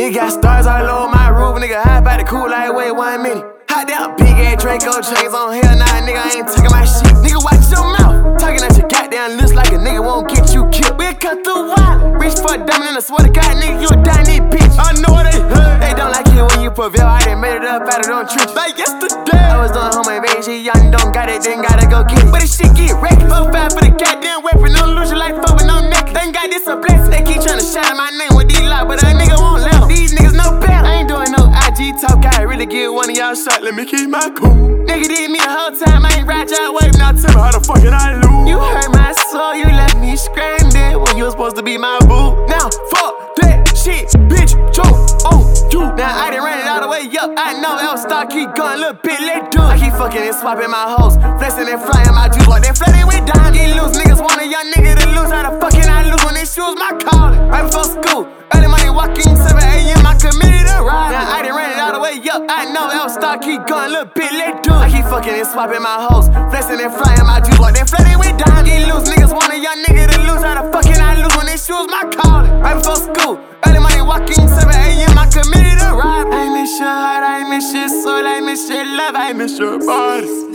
Nigga got stars all over my roof, nigga high by the cool like wait 1 minute. Hot down, big ass Draco chains on hell, nah, nigga I ain't taking my shit. Nigga watch your mouth, talking at your goddamn lips like a nigga won't get you killed. We'll cut through wild, reach for a diamond and I swear to God, nigga, you a dying bitch. I know they heard. They don't like it when you prevail, I done made it up out of them trenches. Like yesterday, I was doing home and baby shit, young don't got it, then gotta go get it. But this shit get wrecked, 4-5 for the goddamn weapon, don't lose your life over no neck. Thank God this a blessing. They keep trying to shout my name with these lies, but a nigga won't let them. These niggas know better. I ain't doing no IG talk, I really get one of y'all shot, let me keep my cool. Nigga did me the whole time, I ain't ride y'all wave, now tell me how the fuck can I lose? You hurt my soul, you left me stranded when you was supposed to be my boo. Now fuck that shit, bitch, choke on you. Now I done ran it all the way up, I know L-Star keep going, little bit let do. I keep fucking and swapping my hoes, flexing and flying my juice like that flooding with dime. Get loose, niggas want a young nigga to lose, how the fuck can I lose when they shoes my calling? Right before school, early morning walking, 7 a.m. I committed a ride. Now I done ran it all the way up, I know L-Star keep going, little bit let do. I keep fucking and swapping my hoes, flexing and flying my juice like that flooding with dime. Get loose, niggas want a young nigga to lose, how the fuck can I lose when they shoes my calling? Right before school, early morning walking, 7 a.m. I committed a ride. I miss your heart, I miss your soul, I miss your love, I miss your body.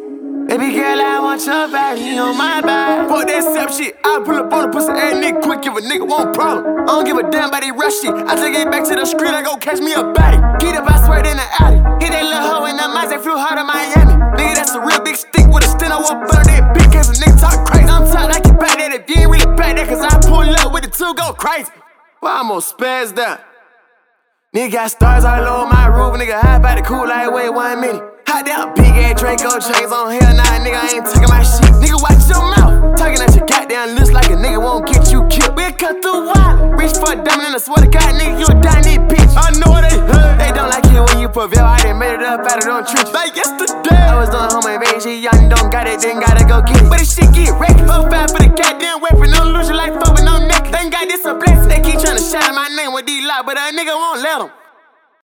Baby girl, I want your body on my body. Fuck that sap shit, I pull up on the pussy ass nigga quick, give a nigga one problem. I don't give a damn about that rush shit. I take it back to the street, I go catch me a baddie. Get up, I swear it in the alley. Hit that little hoe in the mouth, they flew hard to Miami. Nigga, that's a real big stick with a stent. I won't butter that big case, a nigga talk crazy. I'm tight like you back that if you ain't really back that, cause I pull up with the two go crazy. Well, I'm gon' spaz down. Nigga got stars all over my roof, nigga high by the cool like wait 1 minute. Hot down, big ass Draco chains on hell, nah, nigga I ain't taking my shit. Nigga watch your mouth, talking at your goddamn lips like a nigga won't get you killed. We'll cut through wild, reach for a diamond and I swear to God, nigga, you a dying bitch. I know they heard. They don't like it when you prevail, I done made it up out of them trenches. Like yesterday, I was doing home and baby shit, young don't got it, then gotta go get it. But this shit get wrecked, 4-5 for the goddamn weapon, don't lose your life over no neck. Thank God this a blessing. They keep trying to shout my name with these lies, but a nigga won't let them.